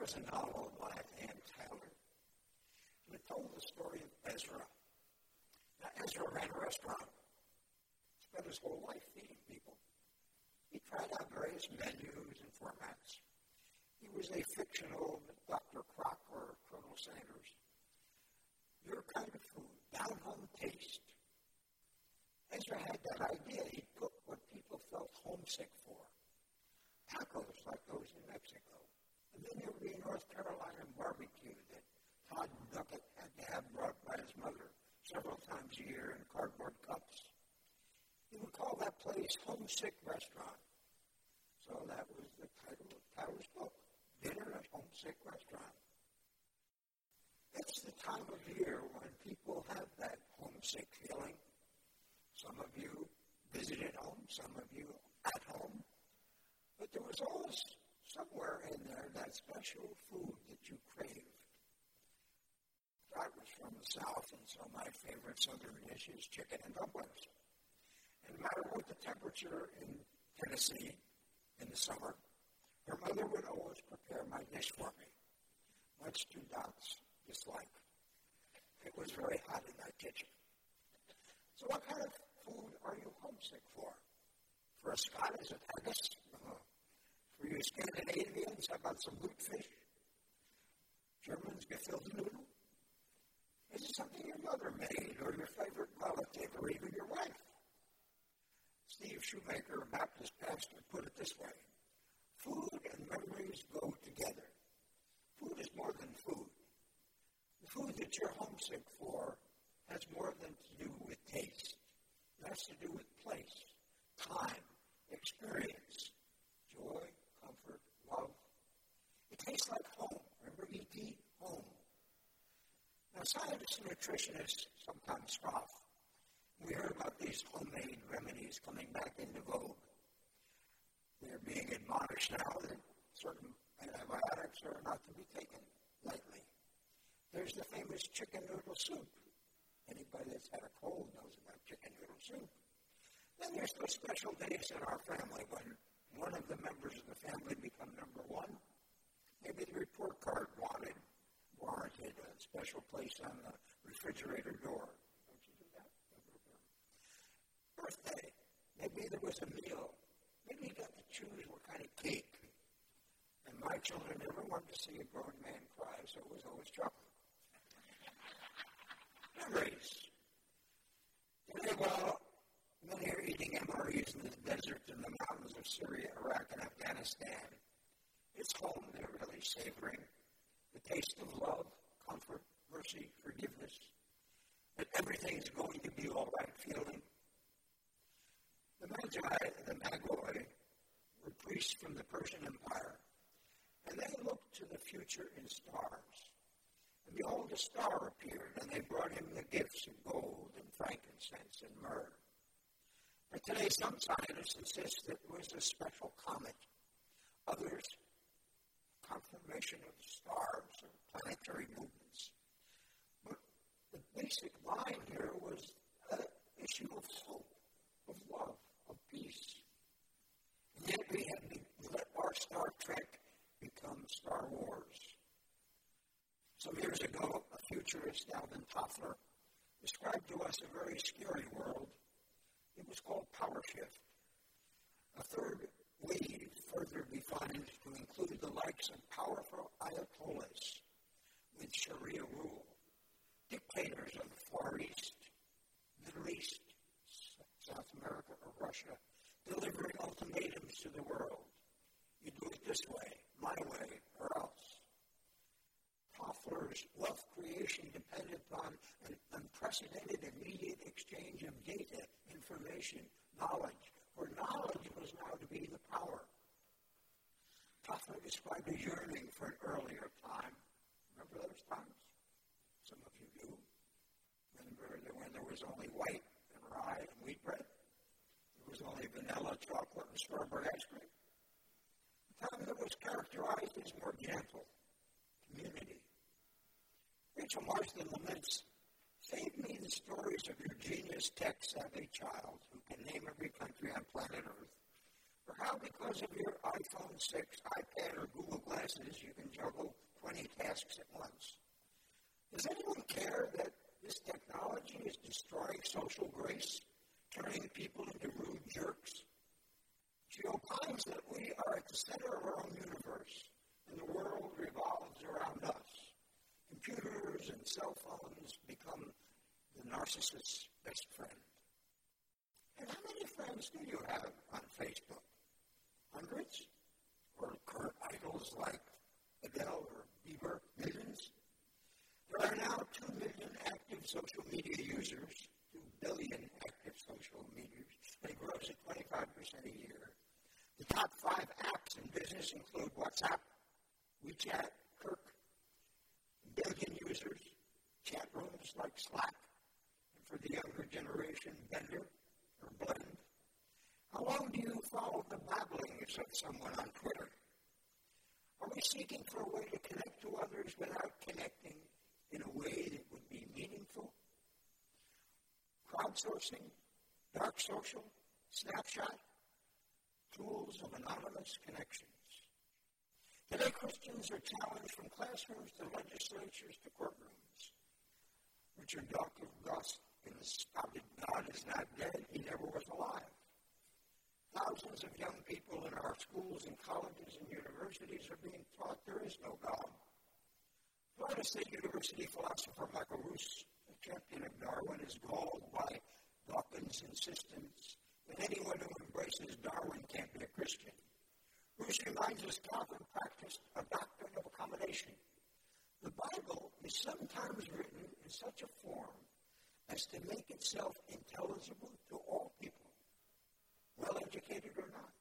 was a novel by Ann Taylor. And it told the story of Ezra. Now, Ezra ran a restaurant. Spent his whole life feeding people. He tried out various menus and formats. He was a fictional Dr. Croc or Colonel Sanders. Your kind of food, down-home taste. Ezra had that idea. He'd cook what people felt homesick for. Tacos like those in Mexico. And then there would be North Carolina barbecue that Todd Duckett had to have brought by his mother several times a year in cardboard cups. He would call that place Homesick Restaurant. So that was the title of Taylor's book, Dinner at Homesick Restaurant. It's the time of year when people have that homesick feeling. Some of you visited home, some of you at home. But there was always somewhere in there that special food that you craved. I was from the South, and so my favorite Southern dish is chicken and dumplings. And no matter what the temperature in Tennessee in the summer, her mother would always prepare my dish for me, much to Doc's dislike. It was very hot in that kitchen. So what kind of food are you homesick for? For a Scot, is it haggis? For you Scandinavians, how about some lutefisk? Germans, gefilte noodle? Is it something your mother made, or your favorite relative, or even your wife? Steve Shoemaker, a Baptist pastor, put it this way: food and memories go together. Food is more than food. The food that you're homesick for has more than to do with taste. It has to do with place, time, experience, joy, comfort, love. It tastes like home. Remember E.T., home. Now, scientists and nutritionists sometimes scoff. We heard about these homemade remedies coming back into vogue. They're being admonished now that certain antibiotics are not to be taken lightly. There's the famous chicken noodle soup. Anybody that's had a cold knows about chicken noodle soup. Then there's those special days in our family when one of the members of the family become number one. Maybe the report card warranted a special place on the refrigerator door. Don't you do that? Birthday. Maybe there was a meal. Maybe you got to choose what kind of cake. And my children never wanted to see a grown man cry, so it was always chocolate. Memories. Today, while many are eating MREs in the desert and the mountains of Syria, Iraq, and Afghanistan, it's home they're really savoring. The taste of love, comfort, mercy, forgiveness, that everything's going to be all right feeling. The Magi, the Magoi, were priests from the Persian Empire, and they looked to the future in stars. And behold, a star appeared, and they brought him the gifts of gold and frankincense and myrrh. But today, some scientists insist that it was a special comet. Others, confirmation of stars or planetary movements. But the basic line here was an issue of hope, of love, of peace. And yet we have let our Star Trek become Star Wars. Some years ago, a futurist, Alvin Toffler, described to us a very scary world. It was called Power Shift. A third wave further defined to include the likes of powerful ayatollahs with Sharia rule, dictators of the Far East, Middle East, South America, or Russia, delivering ultimatums to the world. You do it this way, my way, or else. Toffler's wealth creation depended upon an unprecedented immediate exchange of data, information, knowledge, where knowledge was now to be the power. Toffler described a yearning for an earlier time. Remember those times? Some of you do. Remember when there was only white and rye and wheat bread? There was only vanilla, chocolate, and strawberry ice cream. A time that was characterized as more gentle, community. Rachel Marsden laments, "Save me the stories of your genius tech-savvy child who can name every country on planet Earth, or how because of your iPhone 6, iPad, or Google Glasses you can juggle 20 tasks at once. Does anyone care that this technology is destroying social grace, turning people into rude jerks? She opines that we are at the center of our own universe, and the world revolves around us. Computers and cell phones become the narcissist's best friend. And how many friends do you have on Facebook? Hundreds? Or current idols like Adele or Bieber? Millions? There are now 2 million active social media users, 2 billion active social media users, and it grows at 25% a year. The top 5 apps in business include WhatsApp, WeChat, Kirk, billion users, chat rooms like Slack, and for the younger generation, Bender or Blend. How long do you follow the babblings of someone on Twitter? Are we seeking for a way to connect to others without connecting in a way that would be meaningful? Crowdsourcing, dark social, snapshot, tools of anonymous connections. Today, Christians are challenged from classrooms to legislatures to courtrooms. Richard Dawkins spouted God is not dead, he never was alive. Thousands of young people in our schools and colleges and universities are being taught there is no God. Florida State University philosopher Michael Ruse, a champion of Darwin, is galled by Dawkins' insistence that anyone who embraces Darwin can't be a Christian. Ruse reminds us Calvin practiced a doctrine of accommodation. The Bible is sometimes written in such a form as to make itself intelligible to all people, well-educated or not.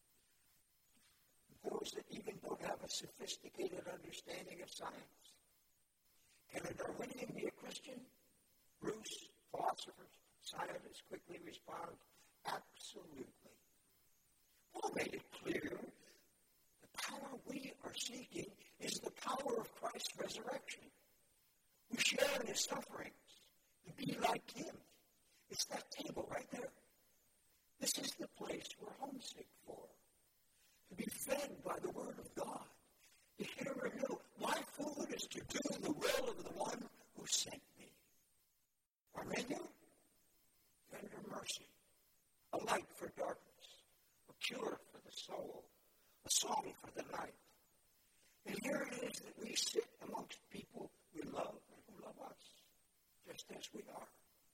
Those that even don't have a sophisticated understanding of science. Can a Darwinian be a Christian? Bruce, philosophers, scientists quickly respond, absolutely. Paul made it clear the power we are seeking is the power of Christ's resurrection. We share in his sufferings to be like him. It's that table right there. This is the place we're homesick for. To be fed by the Word of God. To hear anew, my food is to do the will of the one who sent me. Our menu? Tender mercy. A light for darkness. A cure for the soul. A song for the night. And here it is that we sit amongst people we love and who love us, just as we are.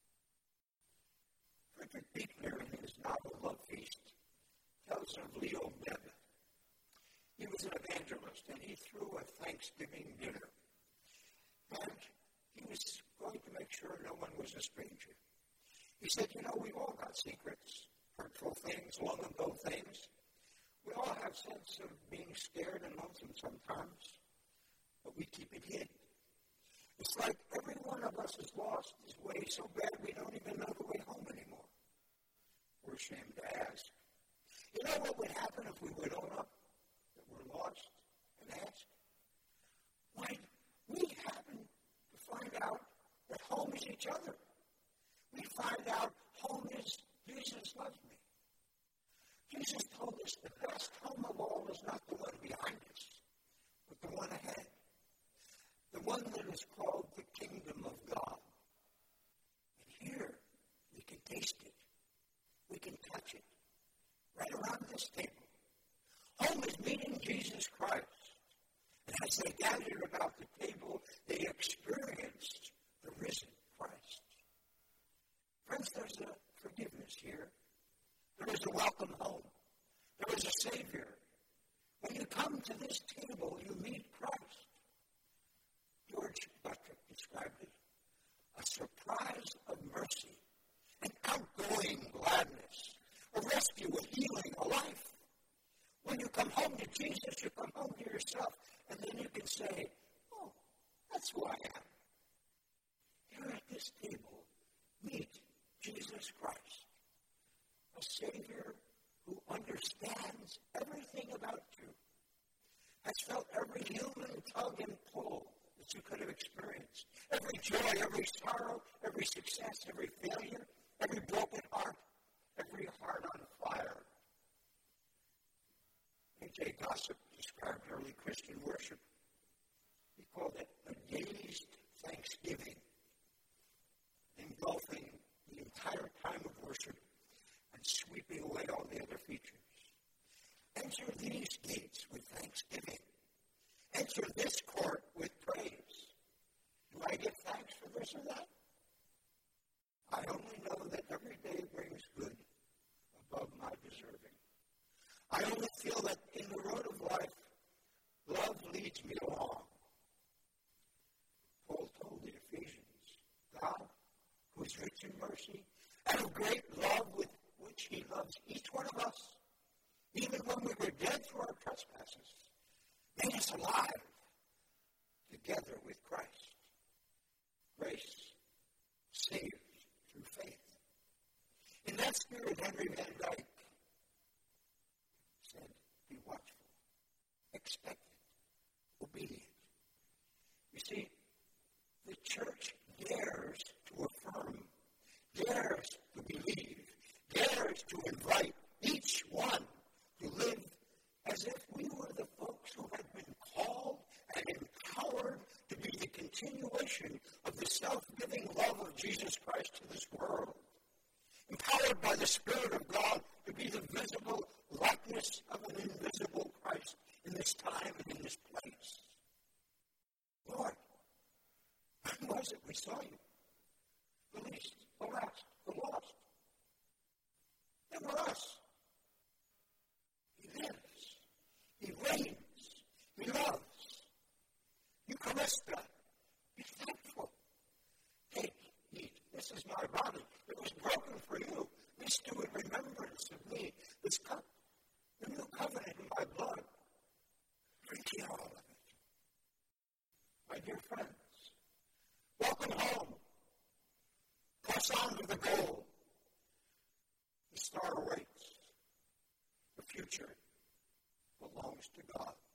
Frederick Buechner, in his novel Love Feast, tells of Leo Bebb. He was an evangelist, and he threw a Thanksgiving dinner. And he was going to make sure no one was a stranger. He said, we've all got secrets, hurtful things, long-ago things. We all have a sense of being scared and lonesome sometimes, but we keep it hid. It's like every one of us has lost his way so bad we don't even know the way home anymore. We're ashamed to ask. You know what would happen if we would own up that we're lost and ask? Why, we happen to find out that home is each other. We find out home is Jesus loves me. Jesus told us the best home of all is not the one behind us, but the one ahead. The one that is called the kingdom of God. And here, we can taste it. We can touch it. Right around this table. Home is meeting Jesus Christ. And as they gathered about the table, they experienced the risen Christ. Friends, there's a forgiveness here. There is a welcome home. There is a Savior. When you come to this table, you meet Christ. George Buttrick described it. A surprise of mercy. An outgoing gladness. A rescue, a healing, a life. When you come home to Jesus, you come home to yourself. And then you can say, oh, that's who I am. Here at this table, meet Jesus Christ. A Savior who understands everything about you, has felt every human tug and pull that you could have experienced, every joy, every sorrow, every success, every failure, every broken heart, every heart on fire. A.J. Gossip described early Christian worship. called it a dazed thanksgiving, engulfing the entire time of worship and sweeping away all the other features. Enter these gates with thanksgiving. Enter this court with praise. Do I give thanks for this or that? I only know that every day brings good above my deserving. I only feel that in the road of life, love leads me along. Paul told the Ephesians, God, who is rich in mercy, and of great love with which he loves each one of us, even when we were dead through our trespasses, made us alive together with Christ. Grace saved through faith. In that spirit, Henry Van Dyke said, be watchful, expectant, obedient. You see, the church dares to affirm, dares to believe, dares to invite each one to live as if we were the folks who had been called and empowered to be the continuation of the self-giving love of Jesus Christ to this world. Empowered by the Spirit of God to be the visible likeness of an invisible Christ in this time and in this place. Lord, when was it we saw you? The least, the last, the lost. They were us. He lives. He reigns. He loves. Eucharistia. Be thankful. Take, eat. This is my body. It was broken for you. This do in remembrance of me. This cup, the new covenant in my blood. Drink ye all of it. My dear friends, welcome home. Press on to the goal. The star awaits. The future belongs to God.